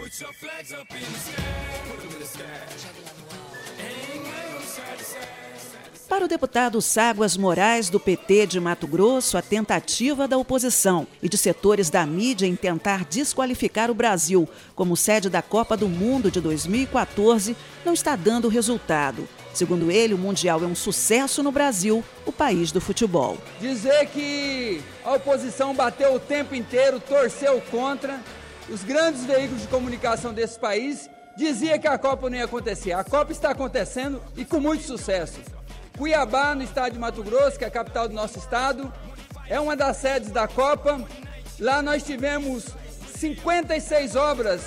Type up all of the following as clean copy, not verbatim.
Para o deputado Ságuas Moraes, do PT de Mato Grosso, a tentativa da oposição e de setores da mídia em tentar desqualificar o Brasil como sede da Copa do Mundo de 2014 não está dando resultado. Segundo ele, o Mundial é um sucesso no Brasil, o país do futebol. Dizer que a oposição bateu o tempo inteiro, torceu contra, os grandes veículos de comunicação desse país diziam que a Copa não ia acontecer. A Copa está acontecendo e com muito sucesso. Cuiabá, no estado de Mato Grosso, que é a capital do nosso estado, é uma das sedes da Copa. Lá nós tivemos 56 obras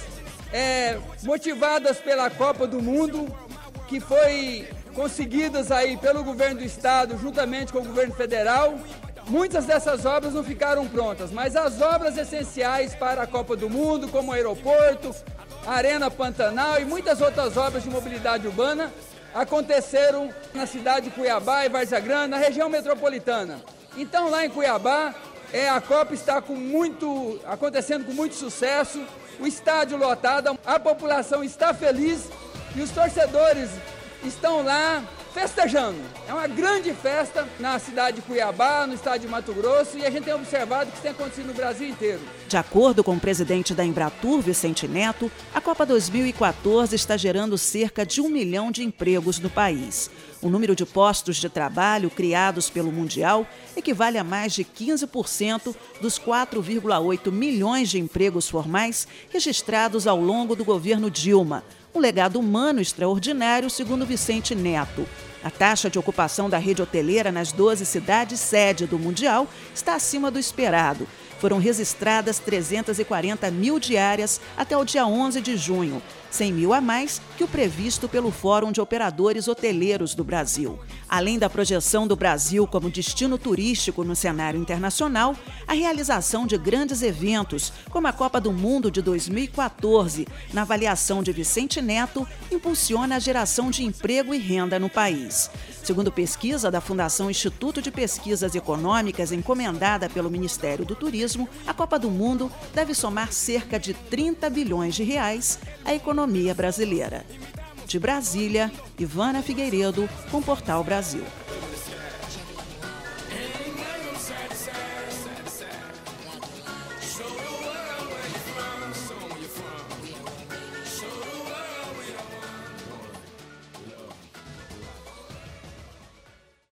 motivadas pela Copa do Mundo, que foi conseguidas aí pelo governo do estado, juntamente com o governo federal. Muitas dessas obras não ficaram prontas, mas as obras essenciais para a Copa do Mundo, como o aeroporto, a Arena Pantanal e muitas outras obras de mobilidade urbana, aconteceram na cidade de Cuiabá e Várzea Grande, na região metropolitana. Então, lá em Cuiabá, a Copa está acontecendo com muito sucesso, o estádio lotado, a população está feliz e os torcedores estão lá festejando. É uma grande festa na cidade de Cuiabá, no estado de Mato Grosso, e a gente tem observado que isso tem acontecido no Brasil inteiro. De acordo com o presidente da Embratur, Vicente Neto, a Copa 2014 está gerando cerca de 1 milhão de empregos no país. O número de postos de trabalho criados pelo Mundial equivale a mais de 15% dos 4,8 milhões de empregos formais registrados ao longo do governo Dilma. Um legado humano extraordinário, segundo Vicente Neto. A taxa de ocupação da rede hoteleira nas 12 cidades sede do Mundial está acima do esperado. Foram registradas 340 mil diárias até o dia 11 de junho, 100 mil a mais que o previsto pelo Fórum de Operadores Hoteleiros do Brasil. Além da projeção do Brasil como destino turístico no cenário internacional, a realização de grandes eventos, como a Copa do Mundo de 2014, na avaliação de Vicente Neto, impulsiona a geração de emprego e renda no país. Segundo pesquisa da Fundação Instituto de Pesquisas Econômicas, encomendada pelo Ministério do Turismo, a Copa do Mundo deve somar cerca de 30 bilhões de reais à economia brasileira. De Brasília, Ivana Figueiredo, com Portal Brasil.